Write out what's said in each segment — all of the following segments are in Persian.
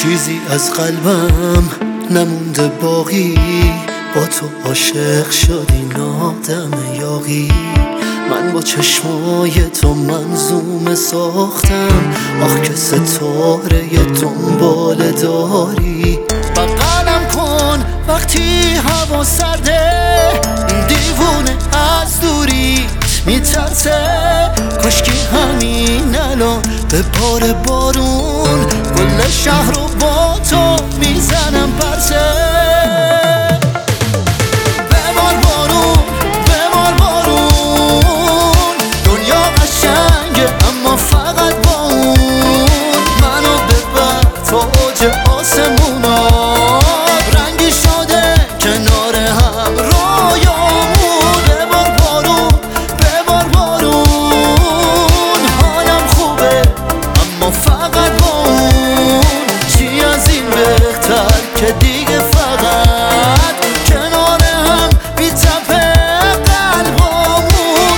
چیزی از قلبم نمونده باقی، با تو عاشق شدی آدم یاغی. من با چشمای تو منظومه ساختم، آخ که ستاره دنبال داری. بغلم کن وقتی هوا سرده، این دیوونه از دوریت میترسه. کاشکی همین الان به بار بارون کل شهر رو با تو میزنم پرسه. ببار بارون ببار بارون، دنیا قشنگه اما فقط با اون. منو ببر تا اوج آسمونا، رنگی شده کنار هم رویامون. ببار بارون ببار بارون، حالم خوبه اما فقط با اون. چی از این بهتر که دیگه فقط کنار هم بی تپه قلبامون.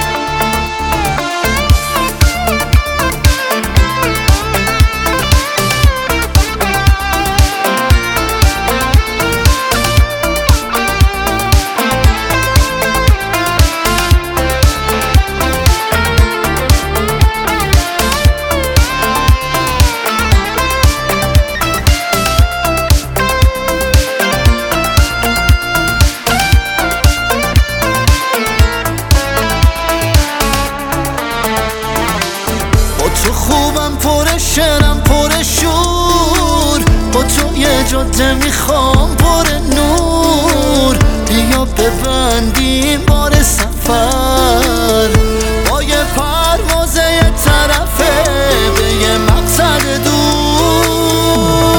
تو خوبم پر شرم پر شور، با تو یه جاده میخوام پر نور. بیا ببندیم بار سفر، با یه پرواز یه طرفه به یه مقصد دور.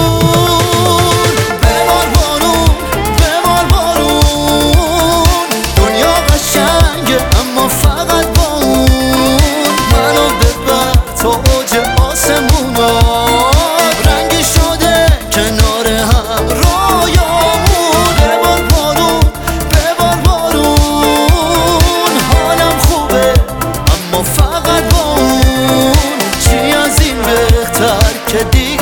ببار بارون ببار بارون، دنیا قشنگه اما فقط با اون. منو ببر تا اوج آسمونا، رنگی شده کنار هم رویامون. ببار بارون ببار بارون، حالم خوبه اما فقط با اون. چی از این بهتر که